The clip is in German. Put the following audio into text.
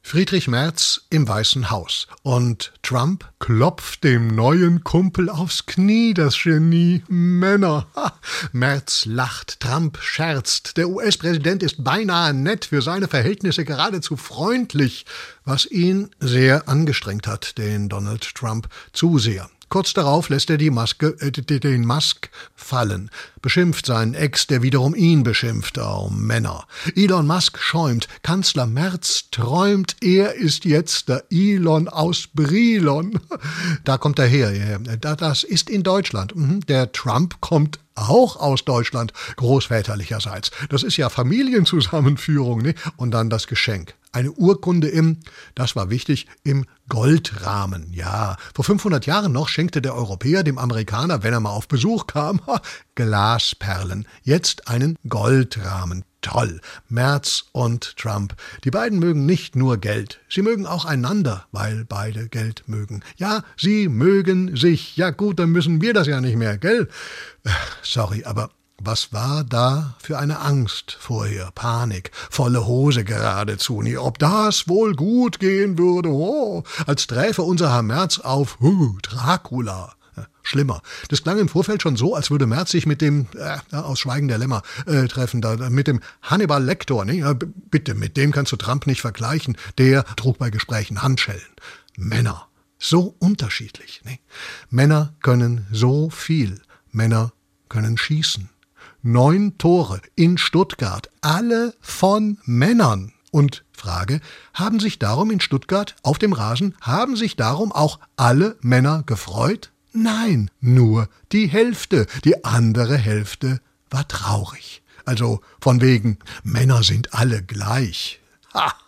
Friedrich Merz im Weißen Haus. Und Trump klopft dem neuen Kumpel aufs Knie, das Genie. Männer. Merz lacht, Trump scherzt. Der US-Präsident ist beinahe nett, für seine Verhältnisse geradezu freundlich, was ihn sehr angestrengt hat, den Donald Trump zu sehr. Kurz darauf lässt er den Musk fallen, beschimpft seinen Ex, der wiederum ihn beschimpft. Oh, Männer. Elon Musk schäumt, Kanzler Merz träumt, er ist jetzt der Elon aus Brilon. Da kommt er her, das ist in Deutschland. Der Trump kommt auch aus Deutschland, großväterlicherseits. Das ist ja Familienzusammenführung, ne? Und dann das Geschenk. Eine Urkunde das war wichtig, im Goldrahmen. Ja, vor 500 Jahren noch schenkte der Europäer dem Amerikaner, wenn er mal auf Besuch kam, Glasperlen. Jetzt einen Goldrahmen. Toll. Merz und Trump. Die beiden mögen nicht nur Geld. Sie mögen auch einander, weil beide Geld mögen. Ja, sie mögen sich. Ja gut, dann müssen wir das ja nicht mehr, gell? Sorry, aber was war da für eine Angst vorher? Panik, volle Hose geradezu. Nie, ob das wohl gut gehen würde, als träfe unser Herr Merz auf Dracula. Schlimmer. Das klang im Vorfeld schon so, als würde Merz sich mit dem, aus Schweigen der Lämmer, treffen, mit dem Hannibal Lecter. Ne? Ja, bitte, mit dem kannst du Trump nicht vergleichen. Der trug bei Gesprächen Handschellen. Männer. So unterschiedlich. Ne? Männer können so viel. Männer können schießen. 9 Tore in Stuttgart, alle von Männern. Und Frage, haben sich darum in Stuttgart auf dem Rasen, haben sich darum auch alle Männer gefreut? Nein, nur die Hälfte. Die andere Hälfte war traurig. Also von wegen, Männer sind alle gleich. Ha!